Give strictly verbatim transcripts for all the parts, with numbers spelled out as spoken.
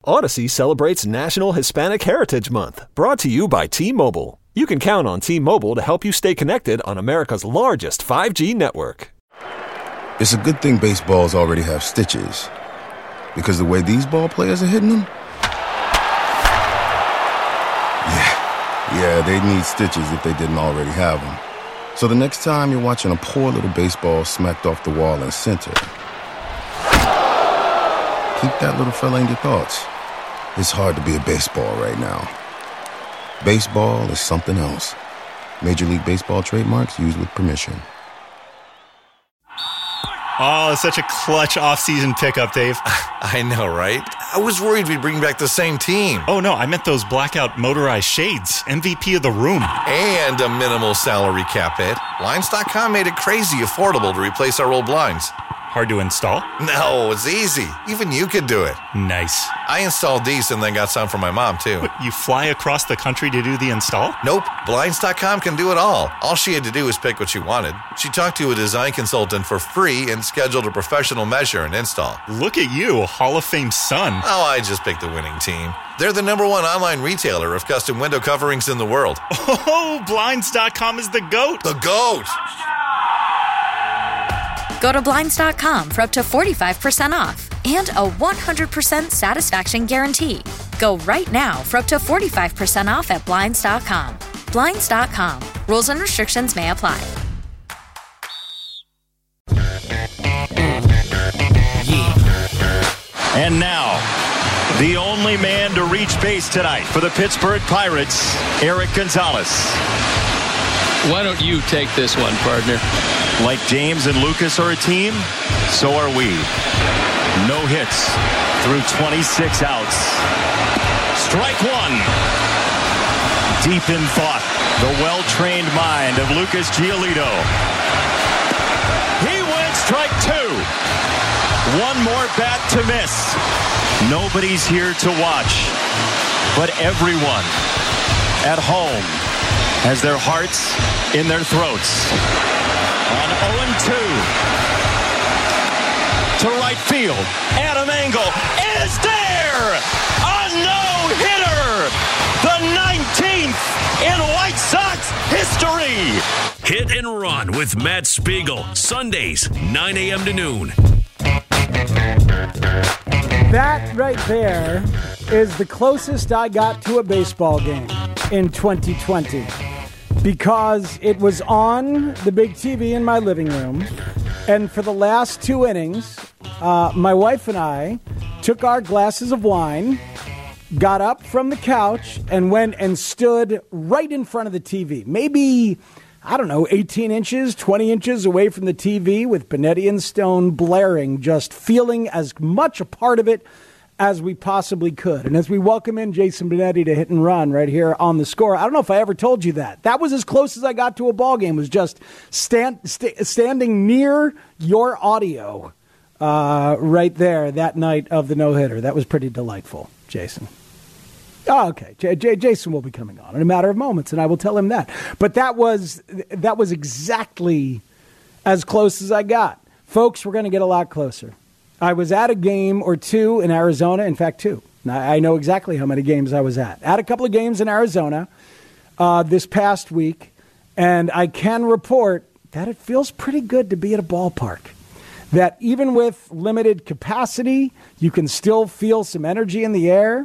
Odyssey celebrates National Hispanic Heritage Month, brought to you by T-Mobile. You can count on T-Mobile to help you stay connected on America's largest five G network. It's a good thing baseballs already have stitches, because the way these ball players are hitting them, yeah, yeah, they'd need stitches if they didn't already have them. So the next time you're watching a poor little baseball smacked off the wall in center, keep that little fella in your thoughts. It's hard to be a baseball right now. Baseball is something else. Major League Baseball trademarks used with permission. Oh, such a clutch off-season pickup, Dave. I know, right? I was worried we'd bring back the same team. Oh, no, I meant those blackout motorized shades. M V P of the room. And a minimal salary cap hit. Blinds dot com made it crazy affordable to replace our old blinds. Hard to install? No, it's easy. Even you could do it. Nice. I installed these and then got some for my mom, too. What, you fly across the country to do the install? Nope. Blinds dot com can do it all. All she had to do was pick what she wanted. She talked to a design consultant for free and scheduled a professional measure and install. Look at you, Hall of Fame son. Oh, I just picked the winning team. They're the number one online retailer of custom window coverings in the world. Oh, Blinds dot com is the GOAT. The GOAT! Go to Blinds dot com for up to forty-five percent off and a one hundred percent satisfaction guarantee. Go right now for up to forty-five percent off at Blinds dot com. Blinds dot com. Rules and restrictions may apply. And now, the only man to reach base tonight for the Pittsburgh Pirates, Eric Gonzalez. Why don't you take this one, partner? Like James and Lucas are a team, so are we. No hits through twenty-six outs. Strike one. Deep in thought, the well-trained mind of Lucas Giolito. He went strike two. One more bat to miss. Nobody's here to watch, but everyone at home has their hearts in their throats. On oh and two. To right field. Adam Engel is there! A no-hitter! The nineteenth in White Sox history! Hit and Run with Matt Spiegel. Sundays, nine a.m. to noon. That right there is the closest I got to a baseball game in twenty twenty. Because it was on the big T V in my living room, and for the last two innings, uh, my wife and I took our glasses of wine, got up from the couch, and went and stood right in front of the T V. Maybe, I don't know, eighteen inches, twenty inches away from the T V with Benetti and Stone blaring, just feeling as much a part of it as we possibly could. And as we welcome in Jason Benetti to Hit and Run right here on The Score, I don't know if I ever told you that. That was as close as I got to a ball game, was just stand, st- standing near your audio uh, right there that night of the no-hitter. That was pretty delightful, Jason. Oh, okay. J- J- Jason will be coming on in a matter of moments, and I will tell him that. But that was that was exactly as close as I got. Folks, we're going to get a lot closer. I was at a game or two in Arizona. In fact, two. I know exactly how many games I was at. At a couple of games in Arizona uh, this past week, and I can report that it feels pretty good to be at a ballpark. That even with limited capacity, you can still feel some energy in the air.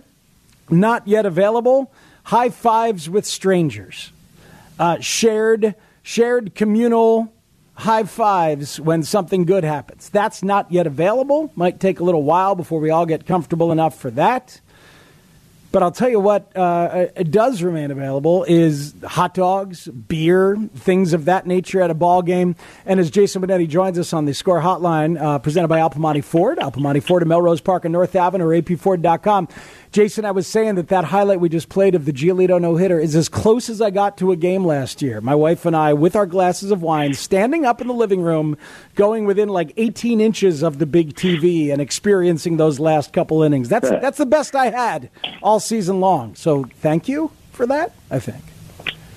Not yet available. High fives with strangers. Uh, shared, shared communal high fives when something good happens. That's not yet available. Might take a little while before we all get comfortable enough for that. But I'll tell you what uh, it does remain available is hot dogs, beer, things of that nature at a ball game. And as Jason Benetti joins us on the Score Hotline, uh, presented by Alpamani Ford, Alpamani Ford in Melrose Park and North Avenue, or A P Ford dot com. Jason, I was saying that that highlight we just played of the Giolito no-hitter is as close as I got to a game last year. My wife and I, with our glasses of wine, standing up in the living room, going within like eighteen inches of the big T V and experiencing those last couple innings. That's that's the best I had all season long. So thank you for that, I think.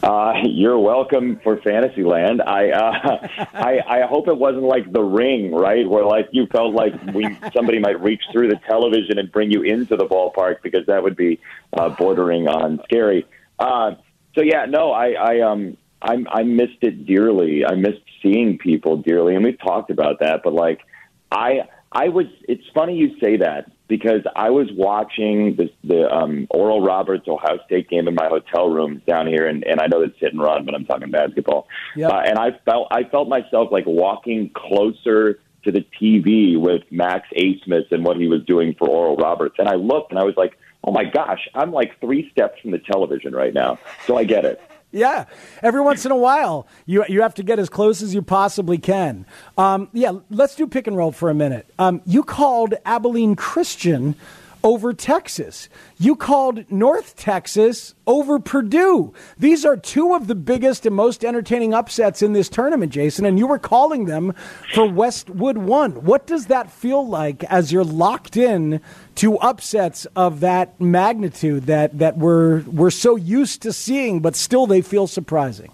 Uh, you're welcome for Fantasyland. I, uh, I I hope it wasn't like The Ring, right? Where like you felt like we somebody might reach through the television and bring you into the ballpark, because that would be uh, bordering on scary. Uh, so yeah, no, I I um I I missed it dearly. I missed seeing people dearly, and we've talked about that. But like I I was. It's funny you say that, because I was watching this, the um, Oral Roberts Ohio State game in my hotel room down here, and, and I know it's hit and run, but I'm talking basketball. Yep. Uh, and I felt I felt myself like walking closer to the T V with Max Asmus and what he was doing for Oral Roberts. And I looked, and I was like, oh my gosh, I'm like three steps from the television right now. So I get it. Yeah, every once in a while, you you have to get as close as you possibly can. Um, yeah, let's do pick and roll for a minute. Um, you called Abilene Christian over Texas. You called North Texas over Purdue. These are two of the biggest and most entertaining upsets in this tournament, Jason, and you were calling them for Westwood One. What does that feel like as you're locked in to upsets of that magnitude that, that we're, we're so used to seeing, but still they feel surprising?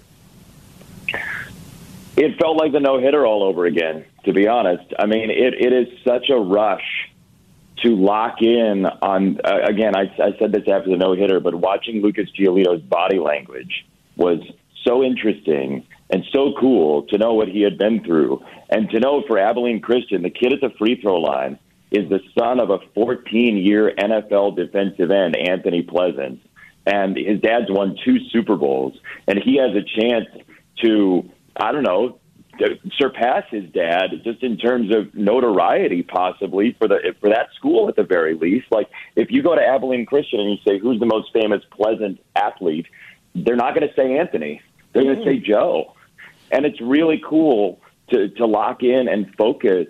It felt like the no-hitter all over again, to be honest. I mean, it, it is such a rush to lock in on, uh, again, I, I said this after the no-hitter, but watching Lucas Giolito's body language was so interesting and so cool to know what he had been through. And to know for Abilene Christian, the kid at the free throw line is the son of a fourteen-year N F L defensive end, Anthony Pleasant. And his dad's won two Super Bowls. And he has a chance to, I don't know, surpass his dad just in terms of notoriety, possibly for the for that school at the very least. Like if you go to Abilene Christian and you say who's the most famous Pleasant athlete, they're not going to say Anthony. They're going to say Joe. And it's really cool to to lock in and focus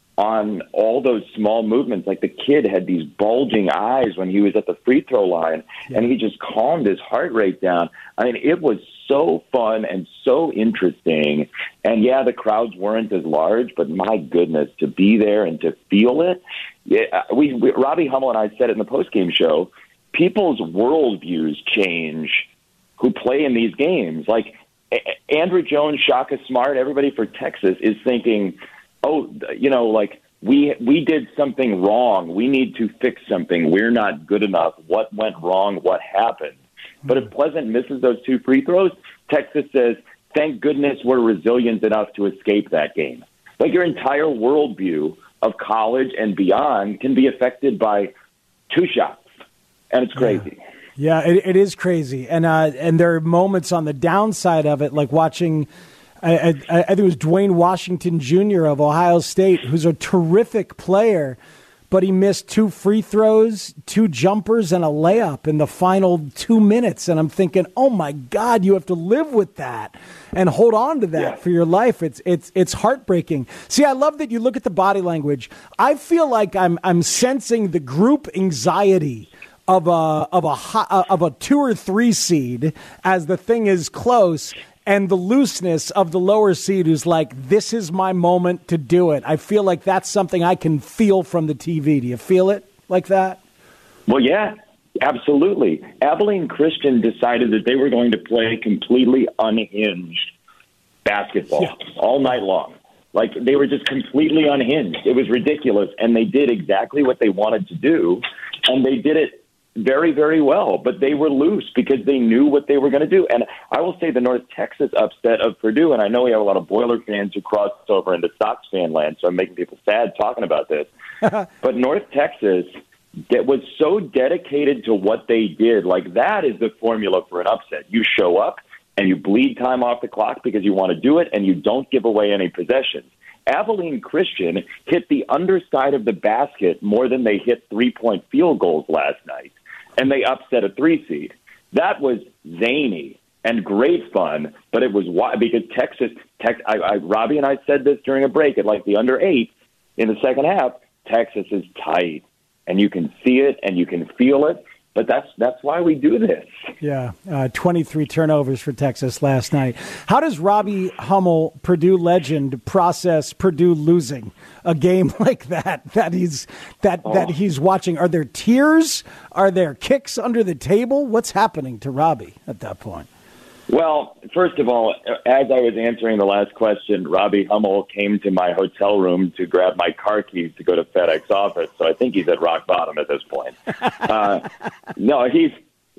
on all those small movements. Like the kid had these bulging eyes when he was at the free throw line, yeah. and he just calmed his heart rate down. I mean, it was so fun and so interesting. And yeah, the crowds weren't as large, but my goodness, to be there and to feel it. Yeah, we, we Robbie Hummel and I said it in the postgame show. People's worldviews change who play in these games. Like a- Andrew Jones, Shaka Smart, everybody for Texas is thinking, oh, you know, like we we did something wrong. We need to fix something. We're not good enough. What went wrong? What happened? But if Pleasant misses those two free throws, Texas says, thank goodness we're resilient enough to escape that game. Like your entire worldview of college and beyond can be affected by two shots. And it's crazy. Yeah, yeah it, it is crazy. And, uh, and there are moments on the downside of it, like watching – I, I, I think it was Dwayne Washington Junior of Ohio State, who's a terrific player, but he missed two free throws, two jumpers, and a layup in the final two minutes. And I'm thinking, oh, my God, you have to live with that and hold on to that yeah. for your life. It's it's it's heartbreaking. See, I love that you look at the body language. I feel like I'm I'm sensing the group anxiety of a of a of a two or three seed as the thing is close. And the looseness of the lower seed who's like, this is my moment to do it. I feel like that's something I can feel from the T V. Do you feel it like that? Well, yeah, absolutely. Abilene Christian decided that they were going to play completely unhinged basketball yeah. all night long. Like, they were just completely unhinged. It was ridiculous. And they did exactly what they wanted to do. And they did it very, very well, but they were loose because they knew what they were going to do. And I will say the North Texas upset of Purdue, and I know we have a lot of Boiler fans who crossed over into Sox fan land, so I'm making people sad talking about this. But North Texas that was so dedicated to what they did. Like, that is the formula for an upset. You show up and you bleed time off the clock because you want to do it, and you don't give away any possessions. Abilene Christian hit the underside of the basket more than they hit three-point field goals last night, and they upset a three seed. That was zany and great fun, but it was wild because Texas, Tex, I, I, Robbie and I said this during a break at like the under eight in the second half, Texas is tight, and you can see it and you can feel it. But that's that's why we do this. Yeah, uh, twenty-three turnovers for Texas last night. How does Robbie Hummel, Purdue legend, process Purdue losing a game like that? That he's that oh. that he's watching. Are there tears? Are there kicks under the table? What's happening to Robbie at that point? Well, first of all, as I was answering the last question, Robbie Hummel came to my hotel room to grab my car keys to go to FedEx office. So I think he's at rock bottom at this point. Uh, no, he's.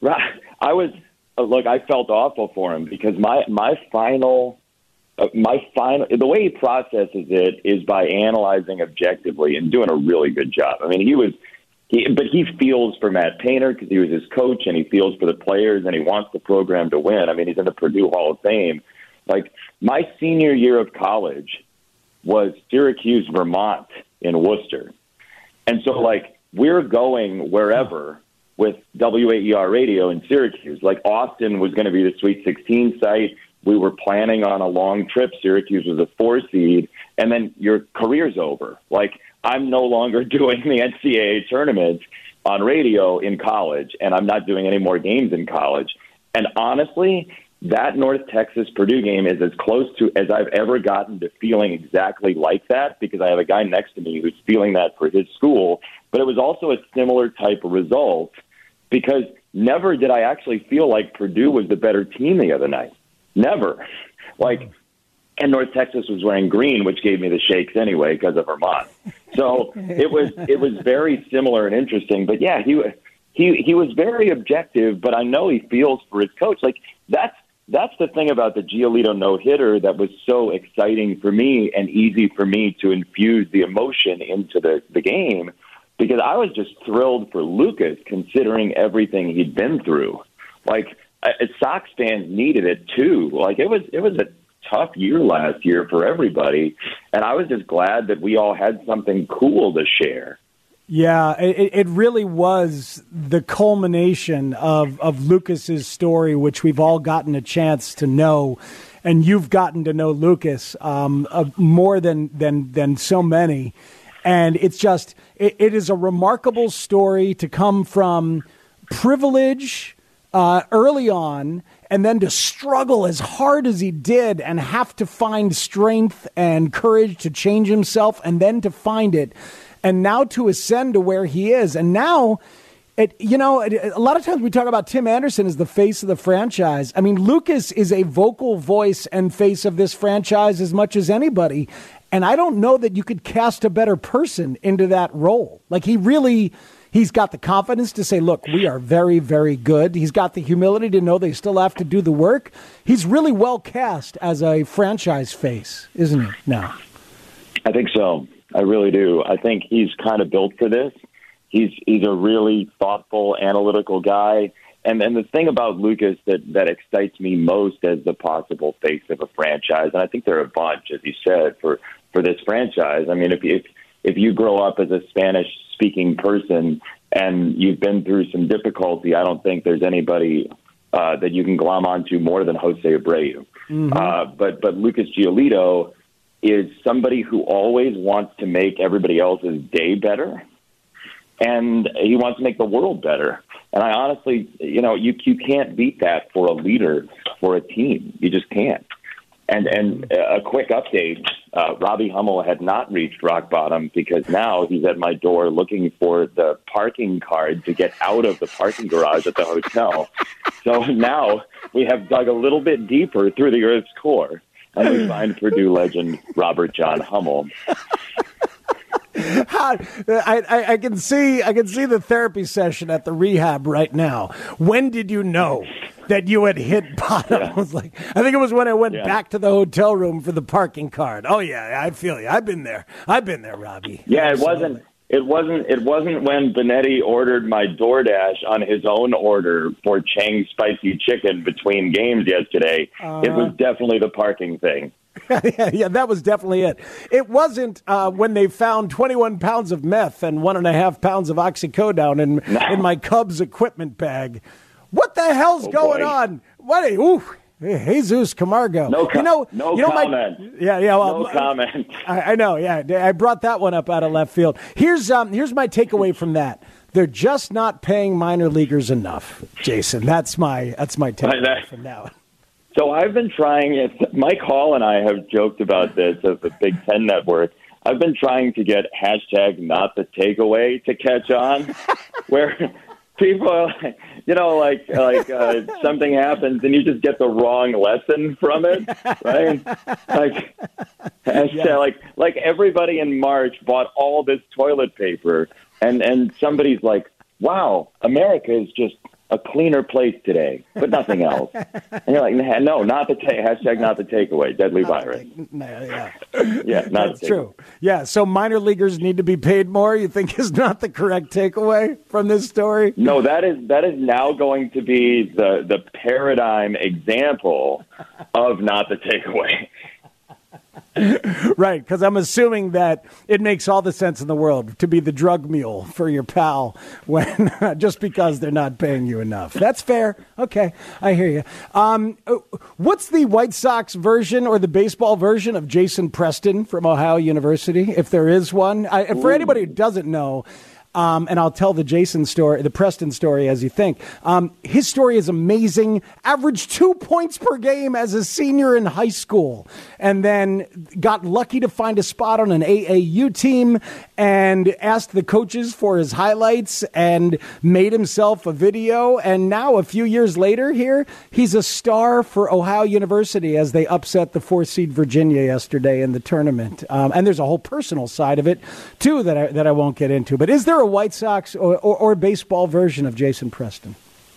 I was look. I felt awful for him because my my final, uh, my final. The way he processes it is by analyzing objectively and doing a really good job. I mean, he was. He, but he feels for Matt Painter because he was his coach, and he feels for the players, and he wants the program to win. I mean, he's in the Purdue Hall of Fame. Like, my senior year of college was Syracuse, Vermont in Worcester. And so, like, we're going wherever with W A E R radio in Syracuse. Like, Austin was going to be the Sweet sixteen site. We were planning on a long trip. Syracuse was a four seed, and then your career's over. Like, I'm no longer doing the N C double A tournament on radio in college, and I'm not doing any more games in college. And honestly, that North Texas Purdue game is as close to as I've ever gotten to feeling exactly like that, because I have a guy next to me who's feeling that for his school. But it was also a similar type of result, because never did I actually feel like Purdue was the better team the other night. Never. Like, and North Texas was wearing green, which gave me the shakes anyway because of Vermont. So it was it was very similar and interesting. But yeah, he he he was very objective. But I know he feels for his coach. Like that's that's the thing about the Giolito no hitter that was so exciting for me and easy for me to infuse the emotion into the the game, because I was just thrilled for Lucas considering everything he'd been through. Like Sox fans needed it too. Like it was it was a tough year last year for everybody, and I was just glad that we all had something cool to share. Yeah, it, it really was the culmination of, of Lucas's story, which we've all gotten a chance to know, and you've gotten to know Lucas um, uh, more than, than than so many. And it's just, it, it is a remarkable story to come from privilege uh, early on, and then to struggle as hard as he did and have to find strength and courage to change himself, and then to find it, and now to ascend to where he is. And now, it, you know, it, a lot of times we talk about Tim Anderson as the face of the franchise. I mean, Lucas is a vocal voice and face of this franchise as much as anybody. And I don't know that you could cast a better person into that role. Like, he really... He's got the confidence to say, look, we are very, very good. He's got the humility to know they still have to do the work. He's really well cast as a franchise face, isn't he, now? I think so. I really do. I think he's kind of built for this. He's he's a really thoughtful, analytical guy. And then the thing about Lucas that, that excites me most as the possible face of a franchise, and I think there are a bunch, as you said, for, for this franchise. I mean, if if if you grow up as a Spanish-speaking person and you've been through some difficulty, I don't think there's anybody uh, that you can glom onto more than Jose Abreu. Mm-hmm. Uh, but but Lucas Giolito is somebody who always wants to make everybody else's day better, and he wants to make the world better. And I honestly, you know, you you can't beat that for a leader, for a team. You just can't. And and a quick update, uh, Robbie Hummel had not reached rock bottom, because now he's at my door looking for the parking card to get out of the parking garage at the hotel. So now we have dug a little bit deeper through the Earth's core, and we find Purdue legend Robert John Hummel. How, I, I, I can see I can see the therapy session at the rehab right now. When did you know that you had hit bottom? Yeah. I was like, I think it was when I went yeah. back to the hotel room for the parking card. Oh yeah, I feel you. I've been there. I've been there, Robbie. Yeah, Absolutely. it wasn't. It wasn't. It wasn't when Benetti ordered my DoorDash on his own order for Chang's spicy chicken between games yesterday. Uh, it was definitely the parking thing. yeah, yeah, that was definitely it. It wasn't uh, when they found twenty-one pounds of meth and one and a half pounds of oxycodone in no. in my Cubs equipment bag. What the hell's oh, going boy. on? What? A, ooh, Jesus Camargo. No, com- you know, no you know comment. My, yeah, yeah. Well, no comment. I, I know. Yeah, I brought that one up out of left field. Here's um, here's my takeaway from that. They're just not paying minor leaguers enough, Jason. That's my that's my takeaway from that one. So I've been trying it. Mike Hall and I have joked about this of the Big Ten Network. I've been trying to get hashtag not the takeaway to catch on, where people, you know, like like uh, something happens and you just get the wrong lesson from it, right? Like, yeah. like like everybody in March bought all this toilet paper, and and somebody's like, "Wow, America is just a cleaner place today," but nothing else. And you're like, no, not the ta- hashtag not the takeaway, deadly virus. No, yeah, yeah, not that's true. Yeah, so minor leaguers need to be paid more. You think is not the correct takeaway from this story? No, that is that is now going to be the the paradigm example of not the takeaway. Right, because I'm assuming that it makes all the sense in the world to be the drug mule for your pal when just because they're not paying you enough. That's fair. Okay, I hear you. Um, what's the White Sox version or the baseball version of Jason Preston from Ohio University, if there is one? I, for anybody who doesn't know, Um, and I'll tell the Jason story, the Preston story as you think. Um, his story is amazing. Averaged two points per game as a senior in high school, and then got lucky to find a spot on an A A U team and asked the coaches for his highlights and made himself a video. And now a few years later here, he's a star for Ohio University as they upset the four seed Virginia yesterday in the tournament. Um, and there's a whole personal side of it too that I, that I won't get into. But is there a White Sox or, or, or baseball version of Jason Preston?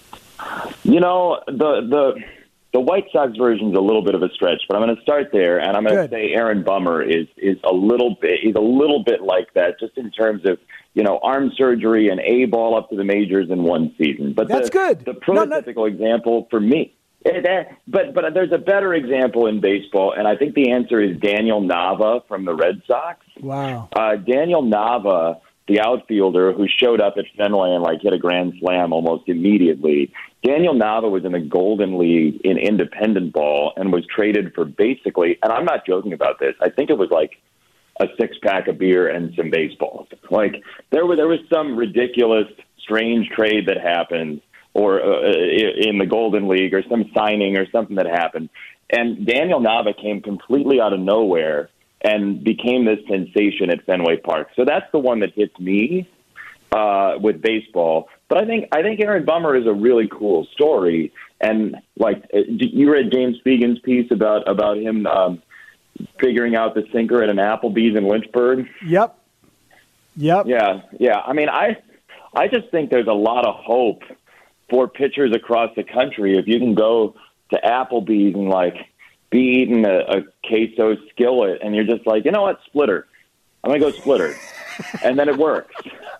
You know, the the the White Sox version is a little bit of a stretch, but I'm going to start there, and I'm going to say Aaron Bummer is is a little bit he's a little bit like that, just in terms of, you know, arm surgery and A ball up to the majors in one season. But that's the, good. The prototypical no, no. example for me. But but there's a better example in baseball, and I think the answer is Daniel Nava from the Red Sox. Wow. Uh, Daniel Nava, the outfielder who showed up at Fenway and like hit a grand slam almost immediately. Daniel Nava was in the Golden League in independent ball and was traded for basically, and I'm not joking about this, I think it was like a six pack of beer and some baseballs. Like there was there was some ridiculous, strange trade that happened, or uh, in the Golden League, or some signing or something that happened. And Daniel Nava came completely out of nowhere and became this sensation at Fenway Park. So that's the one that hits me uh, with baseball. But I think I think Aaron Bummer is a really cool story. And like you read James Fegan's piece about about him um, figuring out the sinker at an Applebee's in Lynchburg. Yep. Yep. Yeah. Yeah. I mean, I I just think there's a lot of hope for pitchers across the country if you can go to Applebee's and like be eating a, a queso skillet and you're just like, you know what, splitter. I'm going to go splitter. And then it works.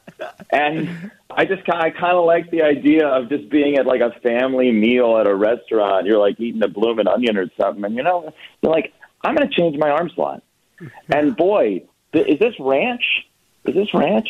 And I just I kind of like the idea of just being at like a family meal at a restaurant. You're like eating a bloomin' onion or something. And, you know, you're like, I'm going to change my arm slot. And, boy, th- is this ranch? Is this ranch?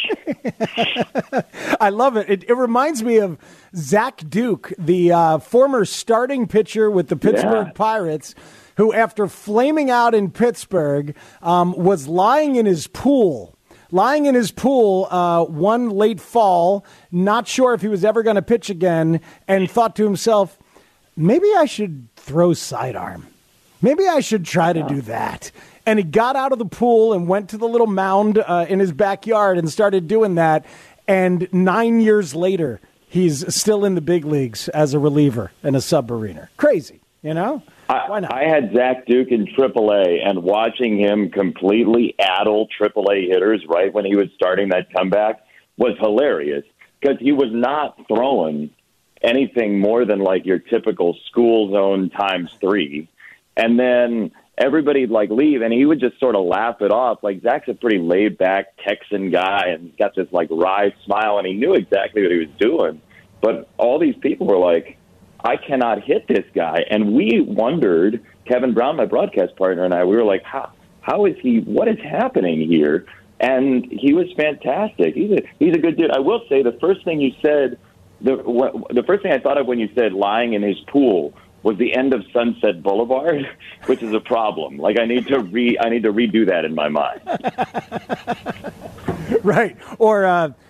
I love it. it. It reminds me of Zach Duke, the uh, former starting pitcher with the Pittsburgh yeah. Pirates, who, after flaming out in Pittsburgh, um, was lying in his pool. Lying in his pool uh, one late fall, not sure if he was ever going to pitch again, and thought to himself, maybe I should throw sidearm. Maybe I should try to do that. And he got out of the pool and went to the little mound uh, in his backyard and started doing that. And nine years later, he's still in the big leagues as a reliever and a submariner. Crazy, you know? I, Why not? I had Zach Duke in triple A, and watching him completely addle triple A hitters right when he was starting that comeback was hilarious, because he was not throwing anything more than like your typical school zone times three. And then everybody'd like leave, and he would just sort of laugh it off. Like, Zach's a pretty laid back Texan guy and he's got this like wry smile, and he knew exactly what he was doing. But all these people were like, I cannot hit this guy. And we wondered, Kevin Brown, my broadcast partner, and I, we were like, how, how is he, what is happening here? And he was fantastic. He's a, he's a good dude. I will say the first thing you said, the, what, the first thing I thought of when you said lying in his pool was the end of Sunset Boulevard, which is a problem. Like, I need to re I need to redo that in my mind. Right. Or uh,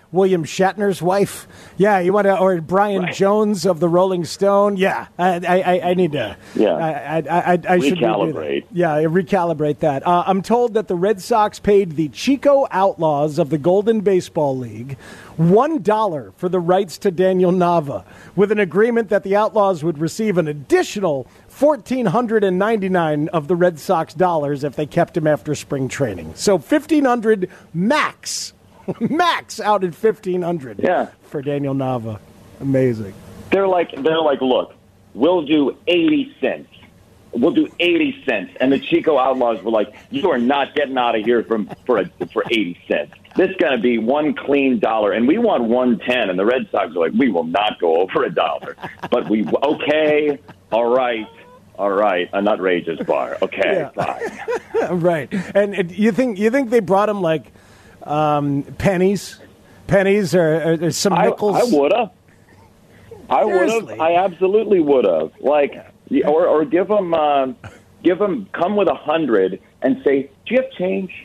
William Shatner's wife? Yeah, you want to, or Brian right. Jones of the Rolling Stone? Yeah, I, I, I need to. Yeah, I, I, I, I should recalibrate. Yeah, recalibrate that. Uh, I'm told that the Red Sox paid the Chico Outlaws of the Golden Baseball League one dollar for the rights to Daniel Nava, with an agreement that the Outlaws would receive an additional one thousand four hundred ninety-nine of the Red Sox dollars if they kept him after spring training. So fifteen hundred max. Max out at fifteen hundred yeah. for Daniel Nava. Amazing. They're like, they're like, look, we'll do eighty cents. We'll do eighty cents. And the Chico Outlaws were like, you are not getting out of here from for a, for eighty cents. This is going to be one clean dollar. And we want one ten. And the Red Sox are like, we will not go over a dollar. But we, okay, all right. All right, an outrageous bar. Okay, yeah. Fine. Right. And, and you think you think they brought him like um, pennies, pennies, or, or some nickels? I, I would have. I would have. I absolutely would have. Like, or or give them, uh, give them, come with a hundred and say, "Do you have change?"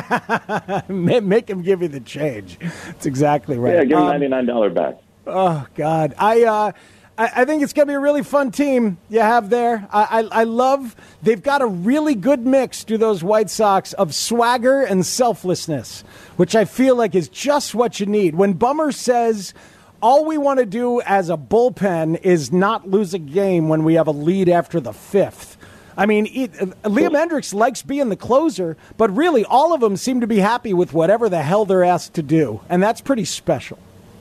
Make him give you the change. That's exactly right. Yeah, give him um, ninety-nine dollars back. Oh God, I. Uh, I think it's going to be a really fun team you have there. I, I, I love they've got a really good mix to those White Sox of swagger and selflessness, which I feel like is just what you need. When Bummer says all we want to do as a bullpen is not lose a game when we have a lead after the fifth. I mean, it, Liam Hendricks likes being the closer, but really all of them seem to be happy with whatever the hell they're asked to do, and that's pretty special.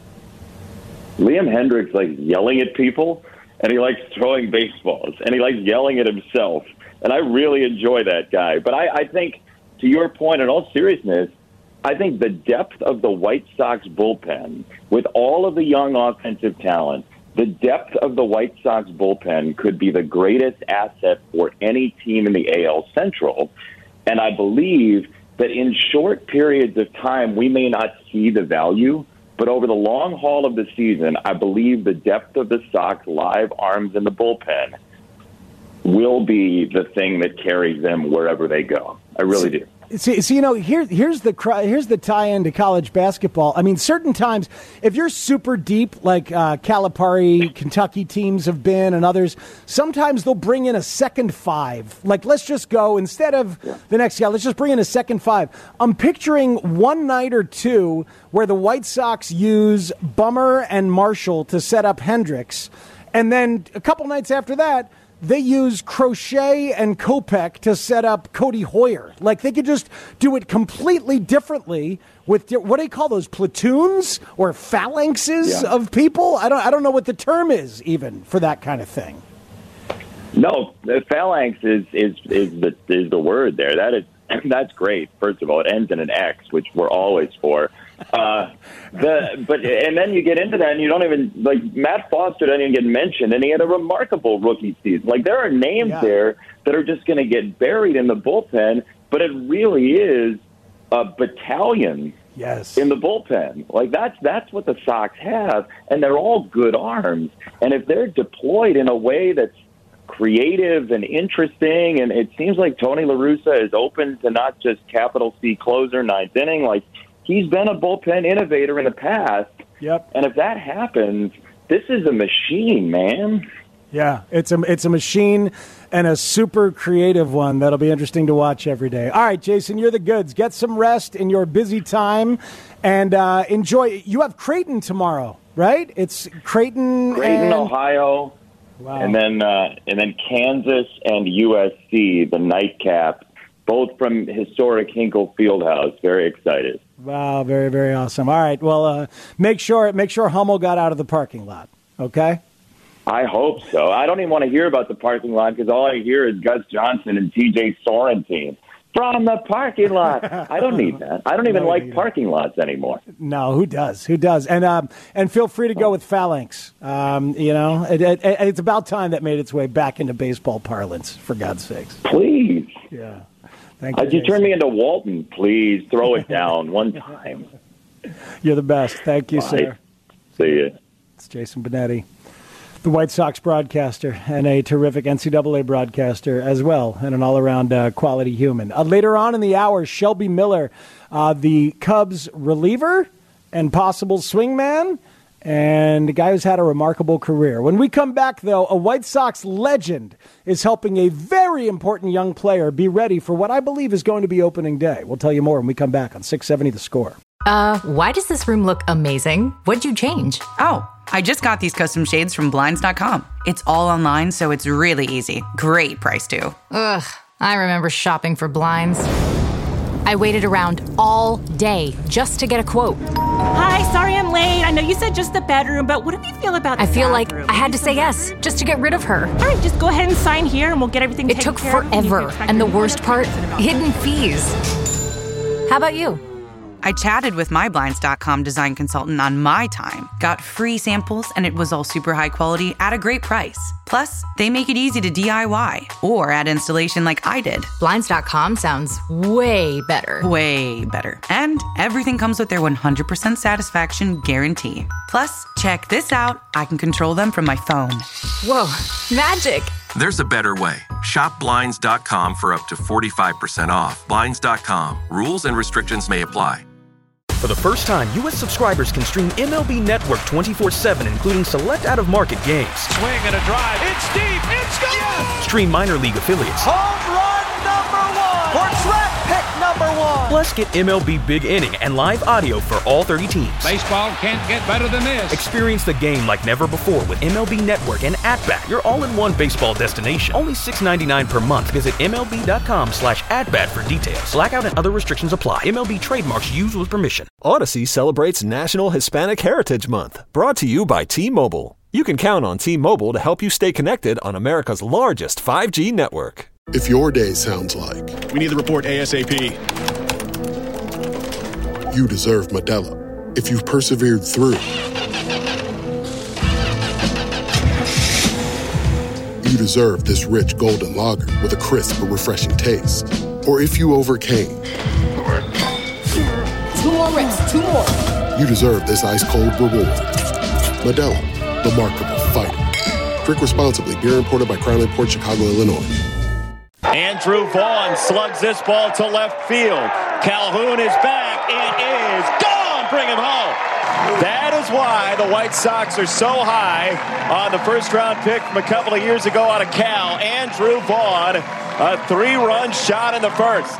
Liam Hendricks likes yelling at people, and he likes throwing baseballs, and he likes yelling at himself. And I really enjoy that guy. But I, I think, to your point, in all seriousness, I think the depth of the White Sox bullpen, with all of the young offensive talent, the depth of the White Sox bullpen could be the greatest asset for any team in the A L Central. And I believe that in short periods of time, we may not see the value. But over the long haul of the season, I believe the depth of the Sox live arms in the bullpen will be the thing that carries them wherever they go. I really do. See, so, you know, here, here's the here's the tie-in to college basketball. I mean, certain times, if you're super deep, like uh, Calipari, Kentucky teams have been, and others, sometimes they'll bring in a second five. Like, let's just go, instead of yeah. the next guy, let's just bring in a second five. I'm picturing one night or two where the White Sox use Bummer and Marshall to set up Hendricks, and then a couple nights after that, they use Crochet and Kopech to set up Cody Hoyer. Like, they could just do it completely differently with, what do you call those, platoons or phalanxes yeah. of people? I don't I don't know what the term is even for that kind of thing. No, the phalanx is is is the is the word there. That is that's great. First of all, it ends in an X, which we're always for. Uh, the but and then you get into that and you don't even, like, Matt Foster doesn't even get mentioned, and he had a remarkable rookie season. Like, there are names yeah. there that are just going to get buried in the bullpen, but it really is a battalion yes. in the bullpen. Like, that's that's what the Sox have, and they're all good arms. And if they're deployed in a way that's creative and interesting, and it seems like Tony La Russa is open to not just capital C closer, ninth inning, like, he's been a bullpen innovator in the past. Yep. And if that happens, this is a machine, man. Yeah, it's a, it's a machine and a super creative one that'll be interesting to watch every day. All right, Jason, you're the goods. Get some rest in your busy time and uh, enjoy. You have Creighton tomorrow, right? It's Creighton, Creighton, and... Ohio, wow. and then uh, and then Kansas and U S C, the nightcap, both from historic Hinkle Fieldhouse. Very excited. Wow, very, very awesome. All right, well, uh, make sure make sure Hummel got out of the parking lot, okay? I hope so. I don't even want to hear about the parking lot because all I hear is Gus Johnson and T J Sorrentine from the parking lot. I don't need that. I don't even no, like parking lots anymore. No, who does? Who does? And um, and feel free to go with Phalanx. Um, you know, it, it, it's about time that made its way back into baseball parlance, for God's sakes. Please. Yeah. Thank you, uh, you turn me into Walton, please. Throw it down one time. You're the best. Thank you, Bye. sir. See you. It's Jason Benetti, the White Sox broadcaster and a terrific N C double A broadcaster as well, and an all-around uh, quality human. Uh, later on in the hour, Shelby Miller, uh, the Cubs reliever, and possible swingman, and a guy who's had a remarkable career. When we come back, though, a White Sox legend is helping a very important young player be ready for what I believe is going to be opening day. We'll tell you more when we come back on six seventy The Score. Uh, why does this room look amazing? What'd you change? Oh, I just got these custom shades from Blinds dot com. It's all online, so it's really easy. Great price, too. Ugh, I remember shopping for blinds. I waited around all day just to get a quote. Hi, sorry I'm late. I know you said just the bedroom, but what do you feel about the I feel bathroom? like I had to say yes just to get rid of her. All right, just go ahead and sign here and we'll get everything It taken took care of. forever, and the worst part, hidden fees. How about you? I chatted with my Blinds dot com design consultant on my time, got free samples, and it was all super high quality at a great price. Plus, they make it easy to D I Y or add installation like I did. Blinds dot com sounds way better. Way better. And everything comes with their one hundred percent satisfaction guarantee. Plus, check this out. I can control them from my phone. Whoa, magic. There's a better way. Shop Blinds dot com for up to forty-five percent off. Blinds dot com. Rules and restrictions may apply. For the first time, U S subscribers can stream M L B Network twenty-four seven, including select out-of-market games. Swing and a drive. It's deep. It's gone. Yes! Stream minor league affiliates. Home run number one. Or draft pick number one. Plus, get M L B Big Inning and live audio for all thirty teams. Baseball can't get better than this. Experience the game like never before with M L B Network and At-Bat, your all-in-one baseball destination. Only six dollars and ninety-nine cents per month. Visit M L B dot com slash at-bat for details. Blackout and other restrictions apply. M L B trademarks used with permission. Odyssey celebrates National Hispanic Heritage Month, brought to you by T-Mobile. You can count on T-Mobile to help you stay connected on America's largest five G network. If your day sounds like, we need the report ASAP, you deserve Modelo. If you've persevered through, you deserve this rich golden lager with a crisp but refreshing taste. Or if you overcame, Two more reps, two more. you deserve this ice-cold reward. Modelo, the Markable Fighter. Drink responsibly. Beer imported by Crown Port Chicago, Illinois. Andrew Vaughn slugs this ball to left field. Calhoun is back. It is gone. Bring him home. That is why the White Sox are so high on the first-round pick from a couple of years ago out of Cal. Andrew Vaughn, a three-run shot in the first.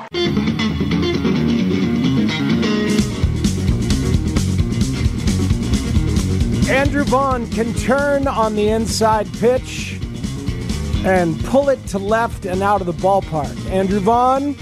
Andrew Vaughn can turn on the inside pitch and pull it to left and out of the ballpark. Andrew Vaughn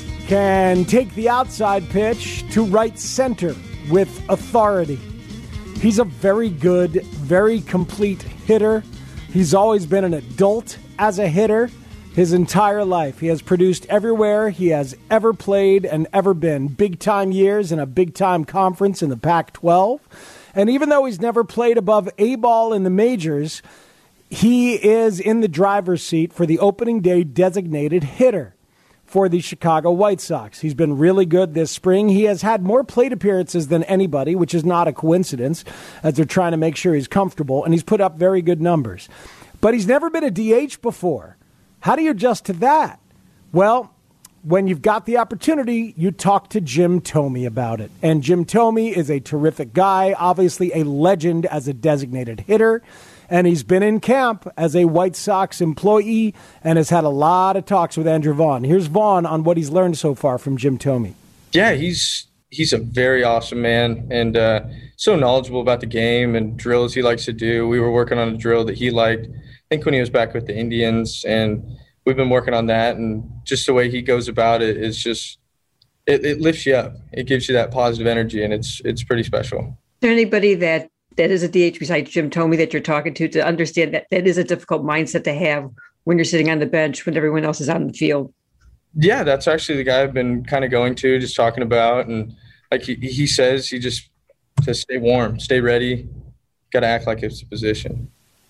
can take the outside pitch to right center with authority. He's a very good, very complete hitter. He's always been an adult as a hitter his entire life. He has produced everywhere he has ever played and ever been. Big-time years in a big-time conference in the Pac twelve. And even though he's never played above A ball in the majors, he is in the driver's seat for the opening day designated hitter for the Chicago White Sox. He's been really good this spring. He has had more plate appearances than anybody, which is not a coincidence, as they're trying to make sure he's comfortable, and he's put up very good numbers. But he's never been a D H before. How do you adjust to that? Well, when you've got the opportunity, you talk to Jim Thome about it. And Jim Thome is a terrific guy, obviously a legend as a designated hitter. And he's been in camp as a White Sox employee and has had a lot of talks with Andrew Vaughn. Here's Vaughn on what he's learned so far from Jim Thome. Yeah, he's he's a very awesome man and uh, so knowledgeable about the game and drills he likes to do. We were working on a drill that he liked, I think, when he was back with the Indians, and we've been working on that, and just the way he goes about it is just, it, it lifts you up. It gives you that positive energy, and it's it's pretty special. Is there anybody that, that is a D H besides Jim Thome that you're talking to to understand that that is a difficult mindset to have when you're sitting on the bench when everyone else is on the field? Yeah, that's actually the guy I've been kind of going to, just talking about. And like he, he says, he just to stay warm, stay ready, got to act like it's a position.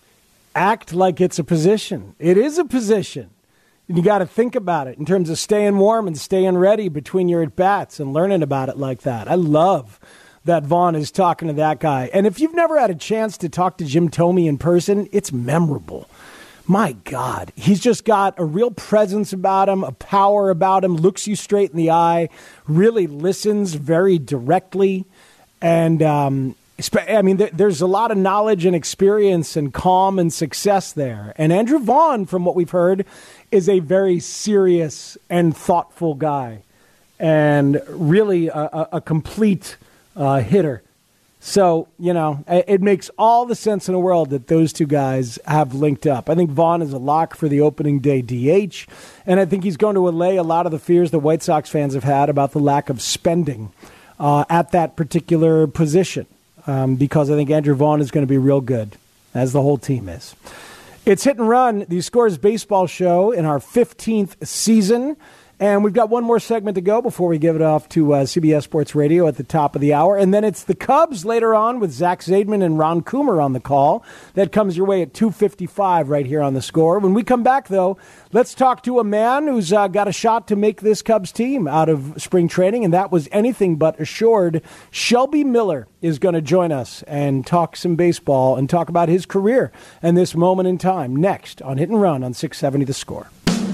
Act like it's a position. It is a position. And you got to think about it in terms of staying warm and staying ready between your at-bats and learning about it like that. I love that Vaughn is talking to that guy. And if you've never had a chance to talk to Jim Thome in person, it's memorable. My God, he's just got a real presence about him, a power about him, looks you straight in the eye, really listens very directly. And, um, I mean, there's a lot of knowledge and experience and calm and success there. And Andrew Vaughn, from what we've heard, is a very serious and thoughtful guy and really a, a complete uh, hitter. So, you know, it makes all the sense in the world that those two guys have linked up. I think Vaughn is a lock for the opening day D H, and I think he's going to allay a lot of the fears the White Sox fans have had about the lack of spending uh, at that particular position. Um, because I think Andrew Vaughn is going to be real good, as the whole team is. It's Hit and Run, the Scores Baseball Show in our fifteenth season. And we've got one more segment to go before we give it off to uh, C B S Sports Radio at the top of the hour. And then it's the Cubs later on with Zach Zaidman and Ron Coomer on the call. That comes your way at two fifty-five right here on The Score. When we come back, though, let's talk to a man who's uh, got a shot to make this Cubs team out of spring training, and that was anything but assured. Shelby Miller is going to join us and talk some baseball and talk about his career and this moment in time next on Hit and Run on six seventy The Score.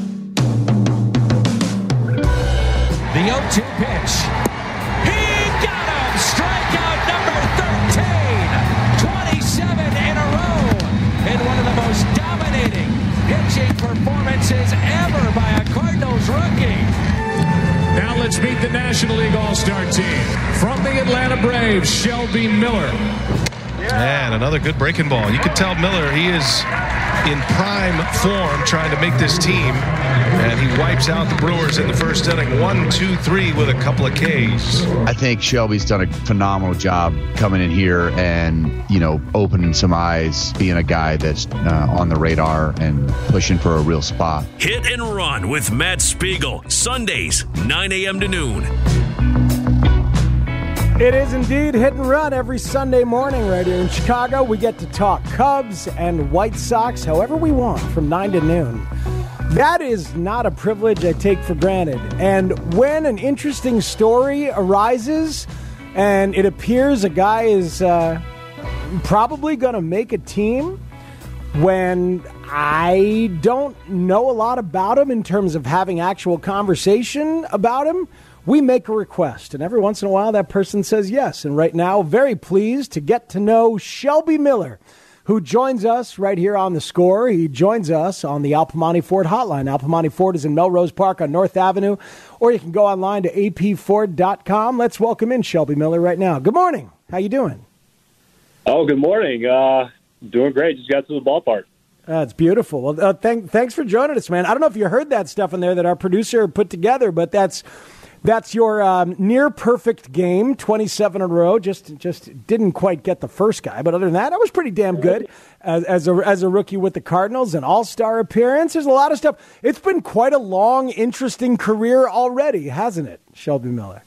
The oh two pitch. He got him! Strikeout number thirteen! twenty-seven in a row in one of the most dominating pitching performances ever by a Cardinals rookie. Now let's meet the National League All-Star team. From the Atlanta Braves, Shelby Miller. And another good breaking ball. You can tell Miller, he is in prime form trying to make this team. And he wipes out the Brewers in the first inning. One, two, three with a couple of Ks. I think Shelby's done a phenomenal job coming in here and, you know, opening some eyes, being a guy that's uh, on the radar and pushing for a real spot. Hit and Run with Matt Spiegel. Sundays, nine a.m. to noon. It is indeed Hit and Run every Sunday morning right here in Chicago. We get to talk Cubs and White Sox however we want from nine to noon. That is not a privilege I take for granted. And when an interesting story arises and it appears a guy is uh, probably going to make a team, when I don't know a lot about him in terms of having actual conversation about him, we make a request. And every once in a while, that person says yes. And right now, very pleased to get to know Shelby Miller, who joins us right here on The Score. He joins us on the Al Piemonte Ford hotline. Al Piemonte Ford is in Melrose Park on North Avenue, or you can go online to a p ford dot com. Let's welcome in Shelby Miller right now. Good morning. How you doing? Oh, good morning. Uh, doing great. Just got to the ballpark. That's beautiful. Well, uh, thank, thanks for joining us, man. I don't know if you heard that stuff in there that our producer put together, but that's that's your um, near-perfect game, twenty-seven in a row. Just just didn't quite get the first guy, but other than that, that was pretty damn good as, as, a, as a rookie with the Cardinals, an all-star appearance. There's a lot of stuff. It's been quite a long, interesting career already, hasn't it, Shelby Miller?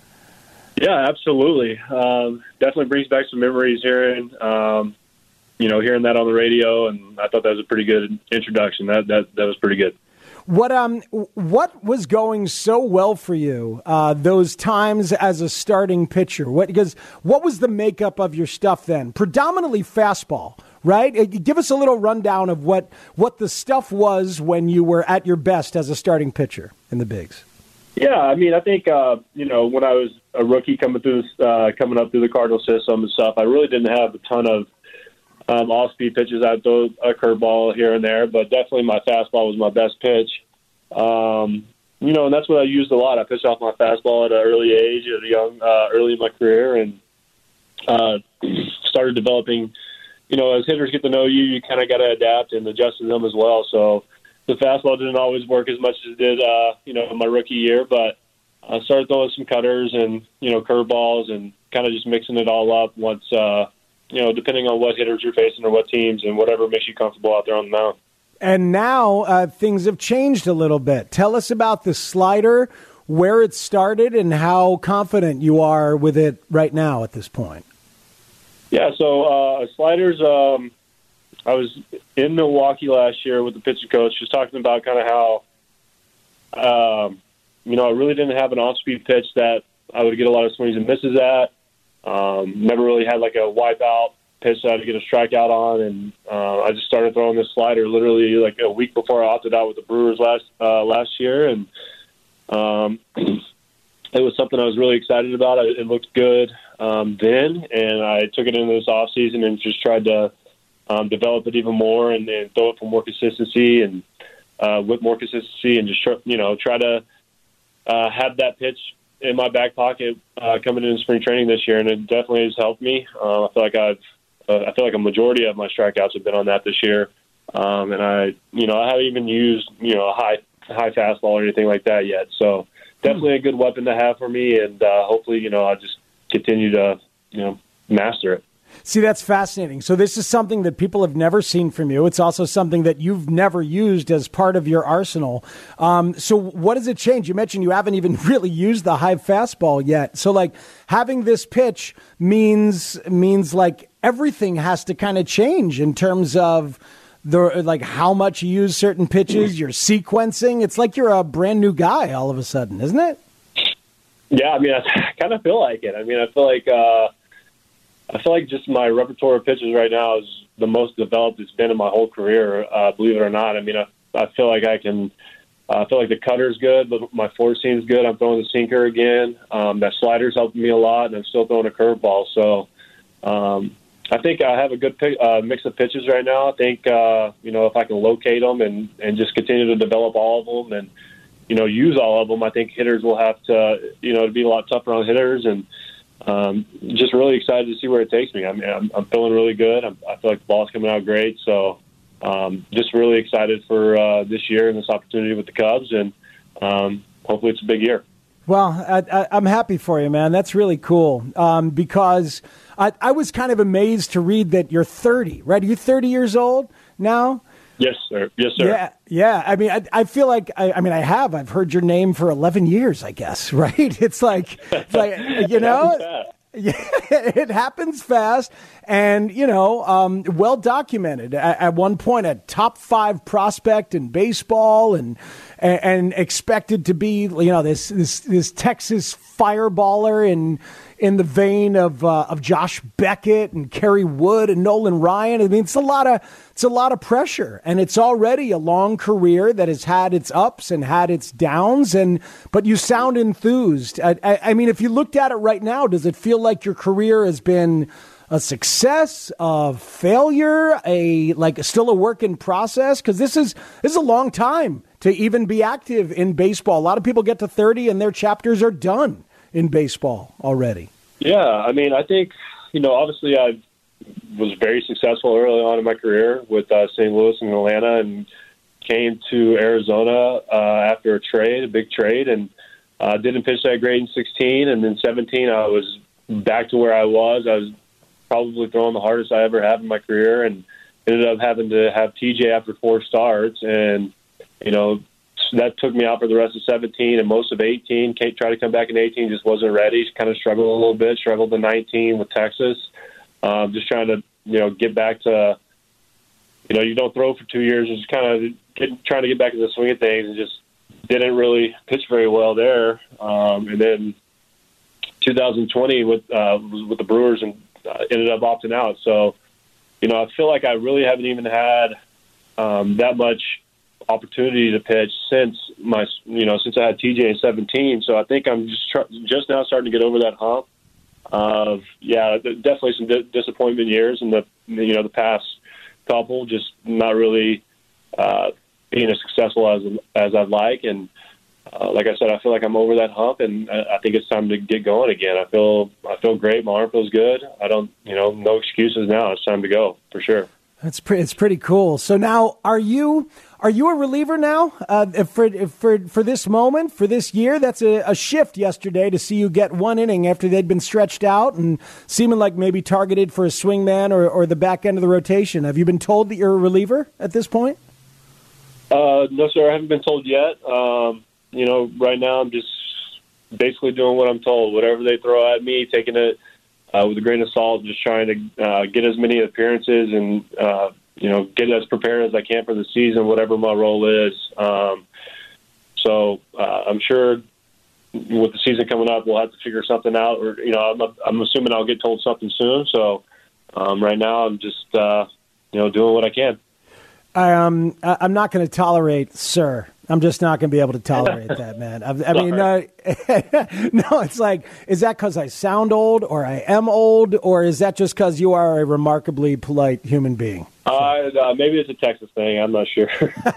Yeah, absolutely. Um, definitely brings back some memories hearing, um, you know, hearing that on the radio, and I thought that was a pretty good introduction. That that that was pretty good. What um what was going so well for you uh, those times as a starting pitcher? What because what was the makeup of your stuff then? Predominantly fastball, right? Give us a little rundown of what what the stuff was when you were at your best as a starting pitcher in the bigs. Yeah, I mean, I think uh, you know when I was a rookie coming through this, uh, coming up through the Cardinal system and stuff, I really didn't have a ton of Um, off-speed pitches. I'd throw a curveball here and there, but definitely my fastball was my best pitch. Um, you know, and that's what I used a lot. I pitched off my fastball at an early age, at a young, uh, early in my career, and uh, started developing. You know, as hitters get to know you, you kind of got to adapt and adjust to them as well. So the fastball didn't always work as much as it did, uh, you know, in my rookie year, but I started throwing some cutters and, you know, curveballs and kind of just mixing it all up once, uh, you know, depending on what hitters you're facing or what teams and whatever makes you comfortable out there on the mound. And now uh, things have changed a little bit. Tell us about the slider, where it started, and how confident you are with it right now at this point. Yeah, so uh, sliders, um, I was in Milwaukee last year with the pitching coach, just talking about kind of how, um, you know, I really didn't have an off-speed pitch that I would get a lot of swings and misses at. Um, never really had like a wipeout pitch that I had to get a strikeout on, and uh, I just started throwing this slider literally like a week before I opted out with the Brewers last uh, last year, and um, it was something I was really excited about. It, it looked good. um, then, and I took it into this off season and just tried to um, develop it even more and, and throw it for more consistency and uh, with more consistency and just, you know, try to uh, have that pitch in my back pocket uh, coming into spring training this year. And it definitely has helped me. Uh, I feel like I've, uh, I feel like a majority of my strikeouts have been on that this year. Um, and I, you know, I haven't even used, you know, a high, high fastball or anything like that yet. So definitely a good weapon to have for me. And uh, hopefully, you know, I'll just continue to, you know, master it. See, that's fascinating. So this is something that people have never seen from you. It's also something that you've never used as part of your arsenal. Um, so what does it change? You mentioned you haven't even really used the high fastball yet. So like having this pitch means means like everything has to kind of change in terms of the like how much you use certain pitches, your sequencing. It's like you're a brand new guy all of a sudden, isn't it? Yeah, I mean, I kind of feel like it. I mean, I feel like uh, I feel like just my repertoire of pitches right now is the most developed it's been in my whole career. Uh, believe it or not, I mean, I, I feel like I can. Uh, I feel like the cutter's good, but my four seam's good. I'm throwing the sinker again. Um, that slider's helping me a lot, and I'm still throwing a curveball. So um, I think I have a good pick, uh, mix of pitches right now. I think uh, you know if I can locate them and, and just continue to develop all of them and you know use all of them, I think hitters will have to you know to be a lot tougher on hitters and. Um, just really excited to see where it takes me. I mean, I'm, I'm feeling really good. I'm, I feel like the ball's coming out great. So um, just really excited for uh, this year and this opportunity with the Cubs. And um, hopefully it's a big year. Well, I, I, I'm happy for you, man. That's really cool um, because I, I was kind of amazed to read that you're thirty, right? Are you thirty years old now? Yes, sir. Yes, sir. Yeah, yeah. I mean, I, I feel like, I, I mean, I have. I've heard your name for eleven years, I guess, right? It's like, it's like you know, yeah, it happens fast. And, you know, um, well documented. At, at one point, a top five prospect in baseball and, and, and expected to be, you know, this, this, this Texas fireballer in, in the vein of uh, of Josh Beckett and Kerry Wood and Nolan Ryan. I mean, it's a lot of it's a lot of pressure, and it's already a long career that has had its ups and had its downs. And but you sound enthused. I, I, I mean, if you looked at it right now, does it feel like your career has been a success, a failure, a like still a work in process? Because this is this is a long time to even be active in baseball. A lot of people get to thirty and their chapters are done in baseball already. Yeah, I mean, I think, you know, obviously I was very successful early on in my career with uh, Saint Louis and Atlanta and came to Arizona uh, after a trade, a big trade, and uh, didn't pitch that great in sixteen. And then seventeen, I was back to where I was. I was probably throwing the hardest I ever have in my career and ended up having to have T J after four starts. And, you know, that took me out for the rest of seventeen and most of eighteen. Kate tried to come back in eighteen, just wasn't ready. She kind of struggled a little bit, struggled in nineteen with Texas. Um, just trying to, you know, get back to, you know, you don't throw for two years. Just kind of get, trying to get back to the swing of things and just didn't really pitch very well there. Um, and then two thousand twenty with, uh, with the Brewers and uh, ended up opting out. So, you know, I feel like I really haven't even had um, that much opportunity to pitch since my, you know, since I had T J in seventeen. So I think I'm just tr- just now starting to get over that hump of, yeah, definitely some di- disappointment years in the, you know, the past couple, just not really uh, being as successful as, as I'd like. And uh, like I said, I feel like I'm over that hump and I, I think it's time to get going again. I feel, I feel great. My arm feels good. I don't, you know, no excuses now. It's time to go for sure. That's pretty. It's pretty cool. So now, are you are you a reliever now uh, for for for this moment for this year? That's a, a shift yesterday to see you get one inning after they'd been stretched out and seeming like maybe targeted for a swingman or, or the back end of the rotation. Have you been told that you're a reliever at this point? Uh, no, sir. I haven't been told yet. Um, you know, right now I'm just basically doing what I'm told. Whatever they throw at me, taking it Uh, with a grain of salt, just trying to uh, get as many appearances and, uh, you know, get as prepared as I can for the season, whatever my role is. Um, so uh, I'm sure with the season coming up, we'll have to figure something out. Or, you know, I'm, I'm assuming I'll get told something soon. So um, right now I'm just, uh, you know, doing what I can. Um, I'm not going to tolerate, sir. I'm just not going to be able to tolerate that, man. I, I mean, uh, no, it's like, is that because I sound old or I am old, or is that just because you are a remarkably polite human being? Uh, uh, maybe it's a Texas thing. I'm not sure.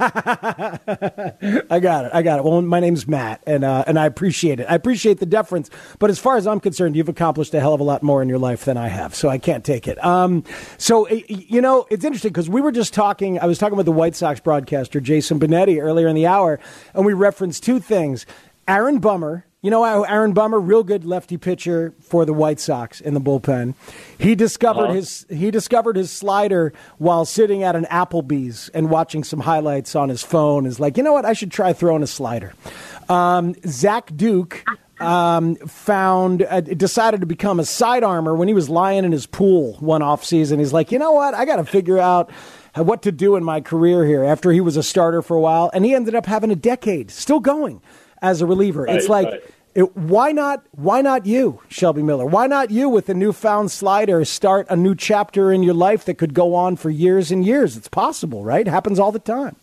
I got it. I got it. Well, my name's Matt, and uh, and I appreciate it. I appreciate the deference. But as far as I'm concerned, you've accomplished a hell of a lot more in your life than I have, so I can't take it. Um, so, you know, it's interesting because we were just talking, I was talking with the White Sox broadcaster, Jason Benetti, earlier in the hour, and we referenced two things. Aaron Bummer. You know, Aaron Bummer, real good lefty pitcher for the White Sox in the bullpen. He discovered uh-huh. his he discovered his slider while sitting at an Applebee's and watching some highlights on his phone. Is like, you know what? I should try throwing a slider. Um, Zach Duke um, found uh, decided to become a side armor when he was lying in his pool one off season. He's like, you know what? I got to figure out what to do in my career here. After he was a starter for a while, and he ended up having a decade still going as a reliever. Right, it's like, right. it, why not why not you, Shelby Miller? Why not you with a newfound slider start a new chapter in your life that could go on for years and years? It's possible, right? It happens all the time.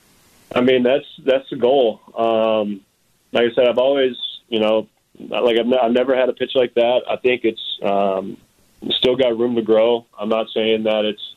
I mean, that's that's the goal. Um, like I said, I've always, you know, like I've, I've never had a pitch like that. I think it's um, still got room to grow. I'm not saying that it's,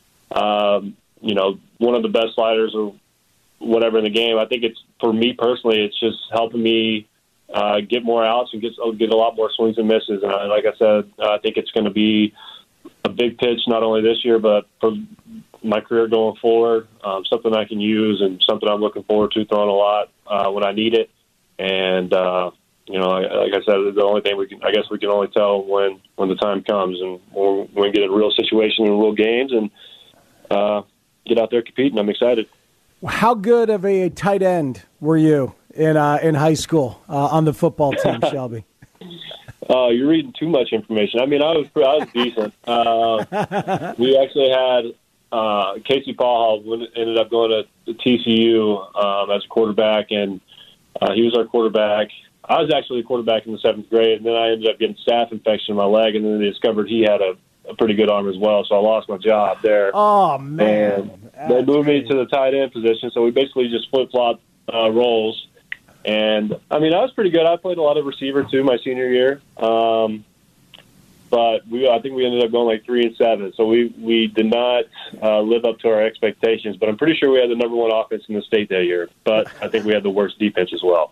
um, you know, one of the best sliders or whatever in the game. I think it's, for me personally, it's just helping me uh, get more outs and get get a lot more swings and misses. And I, like I said, I think it's going to be a big pitch not only this year but for my career going forward. Um, something I can use and something I'm looking forward to throwing a lot uh, when I need it. And uh, you know, like I said, the only thing we can, I guess, we can only tell when when the time comes and when we get a real situation in real games and uh, get out there competing. I'm excited. How good of a tight end were you in uh, in high school uh, on the football team, Shelby? Oh, uh, you're reading too much information. I mean, I was I was decent. Uh, we actually had uh, Casey Paul ended up going to T C U um, as a quarterback, and uh, he was our quarterback. I was actually a quarterback in the seventh grade, and then I ended up getting staph infection in my leg, and then they discovered he had a, a pretty good arm as well, so I lost my job there. Oh, man. And they moved me to the tight end position, so we basically just flip-flopped uh, roles. And, I mean, I was pretty good. I played a lot of receiver, too, my senior year. Um, but we, I think we ended up going like three and seven. So we, we did not uh, live up to our expectations. But I'm pretty sure we had the number one offense in the state that year. But I think we had the worst defense as well.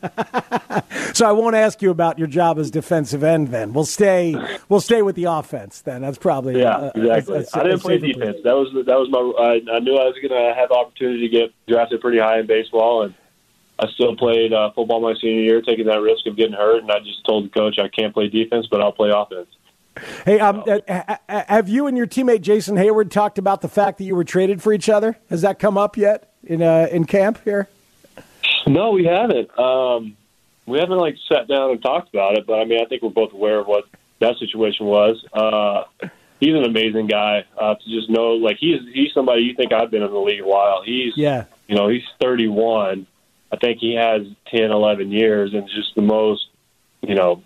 So I won't ask you about your job as defensive end then. We'll stay we'll stay with the offense then. That's probably yeah, a, exactly. A, a, a, I didn't play defense. That was that was my. I, I knew I was going to have the opportunity to get drafted pretty high in baseball, and I still played uh, football my senior year, taking that risk of getting hurt. And I just told the coach I can't play defense, but I'll play offense. Hey, um, uh, have you and your teammate Jason Hayward talked about the fact that you were traded for each other? Has that come up yet in uh, in camp here? No, we haven't. Um, we haven't like sat down and talked about it, but I mean, I think we're both aware of what that situation was. Uh, he's an amazing guy uh, to just know. Like he's he's somebody you think I've been in the league a while. He's yeah, you know, he's thirty-one. I think he has ten, eleven years, and just the most, you know,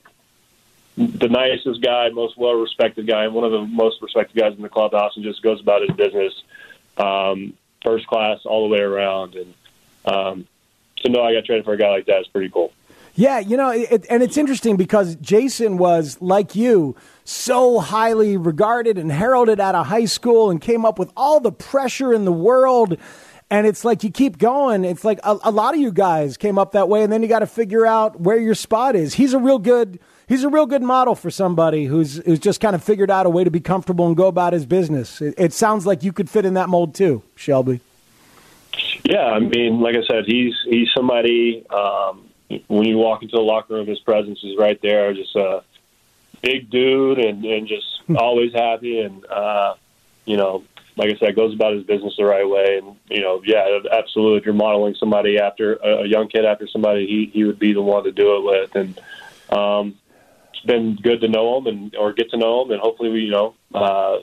the nicest guy, most well respected guy, and one of the most respected guys in the clubhouse, and just goes about his business um, first class all the way around. And um, to know I got traded for a guy like that is pretty cool. Yeah, you know, it, and it's interesting because Jason was, like you, so highly regarded and heralded out of high school and came up with all the pressure in the world. And it's like you keep going. It's like a, a lot of you guys came up that way, and then you got to figure out where your spot is. He's a real good he's a real good model for somebody who's who's just kind of figured out a way to be comfortable and go about his business. It, it sounds like you could fit in that mold too, Shelby. Yeah, I mean, like I said, he's he's somebody. Um, when you walk into the locker room, his presence is right there. Just a big dude, and, and just always happy, and uh, you know, like I said, goes about his business the right way. And you know, yeah, absolutely. If you're modeling somebody after a young kid after somebody, he he would be the one to do it with. And um, it's been good to know him and or get to know him, and hopefully we, you know, uh,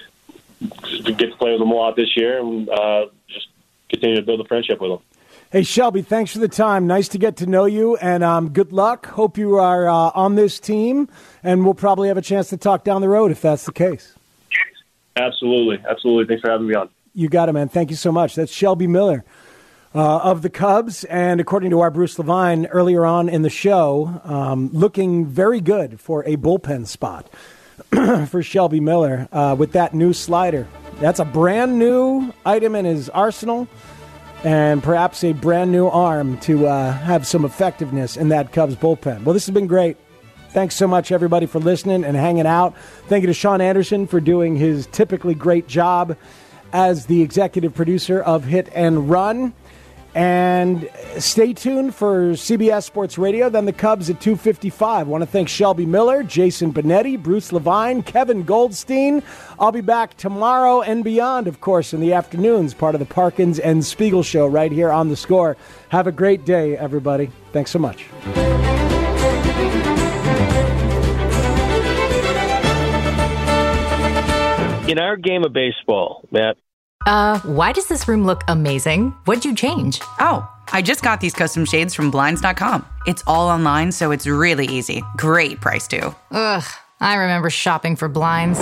get to play with him a lot this year, and uh, just continue to build a friendship with him. Hey, Shelby, thanks for the time. Nice to get to know you, and um, good luck. Hope you are uh, on this team, and we'll probably have a chance to talk down the road if that's the case. Absolutely. Absolutely. Thanks for having me on. You got it, man. Thank you so much. That's Shelby Miller, uh, of the Cubs. And according to our Bruce Levine earlier on in the show, um, looking very good for a bullpen spot for Shelby Miller uh, with that new slider. That's a brand new item in his arsenal and perhaps a brand new arm to uh, have some effectiveness in that Cubs bullpen. Well, this has been great. Thanks so much, everybody, for listening and hanging out. Thank you to Sean Anderson for doing his typically great job as the executive producer of Hit and Run. And stay tuned for C B S Sports Radio, then the Cubs at two fifty-five. I want to thank Shelby Miller, Jason Benetti, Bruce Levine, Kevin Goldstein. I'll be back tomorrow and beyond, of course, in the afternoons, part of the Parkins and Spiegel Show right here on The Score. Have a great day, everybody. Thanks so much. In our game of baseball, Matt. Uh, why does this room look amazing? What'd you change? Oh, I just got these custom shades from Blinds dot com. It's all online, so it's really easy. Great price, too. Ugh, I remember shopping for blinds.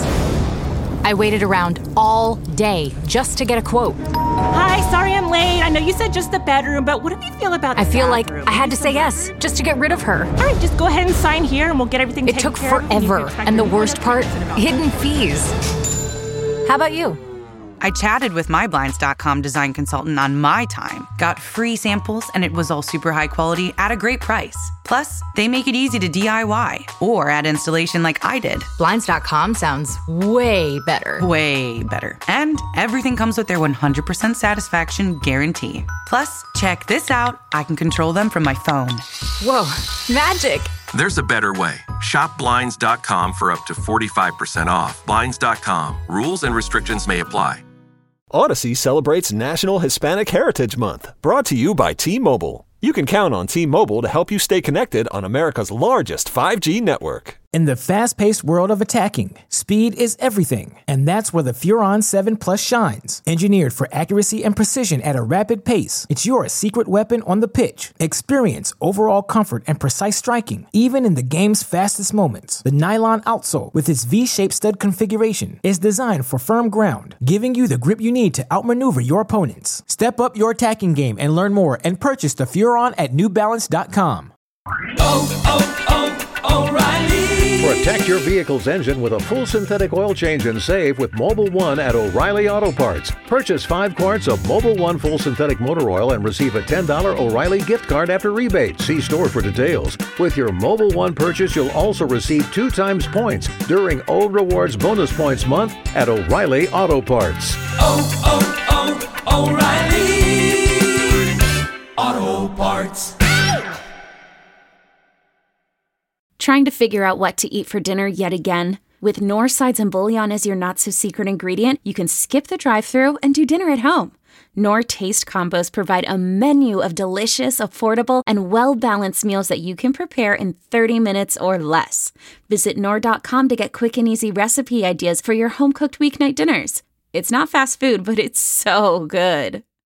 I waited around all day just to get a quote. Hi, sorry I'm late. I know you said just the bedroom, but what do you feel about the I feel bathroom? like I had to say yes just to get rid of her. All right, just go ahead and sign here and we'll get everything It taken took care of. forever, and the worst part, hidden fees. How about you? I chatted with my Blinds dot com design consultant on my time, got free samples, and it was all super high quality at a great price. Plus, they make it easy to D I Y or add installation like I did. Blinds dot com sounds way better. Way better. And everything comes with their one hundred percent satisfaction guarantee. Plus, check this out. I can control them from my phone. Whoa, magic. There's a better way. Shop Blinds dot com for up to forty-five percent off. Blinds dot com. Rules and restrictions may apply. Odyssey celebrates National Hispanic Heritage Month, brought to you by T-Mobile. You can count on T-Mobile to help you stay connected on America's largest five G network. In the fast-paced world of attacking, speed is everything, and that's where the Furon seven Plus shines. Engineered for accuracy and precision at a rapid pace, it's your secret weapon on the pitch. Experience overall comfort and precise striking, even in the game's fastest moments. The nylon outsole, with its V-shaped stud configuration, is designed for firm ground, giving you the grip you need to outmaneuver your opponents. Step up your attacking game and learn more and purchase the Furon at New Balance dot com. Oh, oh, oh, O'Reilly! Protect your vehicle's engine with a full synthetic oil change and save with Mobil one at O'Reilly Auto Parts. Purchase five quarts of Mobil one full synthetic motor oil and receive a ten dollars O'Reilly gift card after rebate. See store for details. With your Mobil one purchase, you'll also receive two times points during O Rewards Bonus Points Month at O'Reilly Auto Parts. Oh, oh, oh, O'Reilly Auto Parts. Trying to figure out what to eat for dinner yet again? With Knorr sides and bouillon as your not-so-secret ingredient, you can skip the drive-thru and do dinner at home. Knorr Taste Combos provide a menu of delicious, affordable, and well-balanced meals that you can prepare in thirty minutes or less. Visit Knorr dot com to get quick and easy recipe ideas for your home-cooked weeknight dinners. It's not fast food, but it's so good.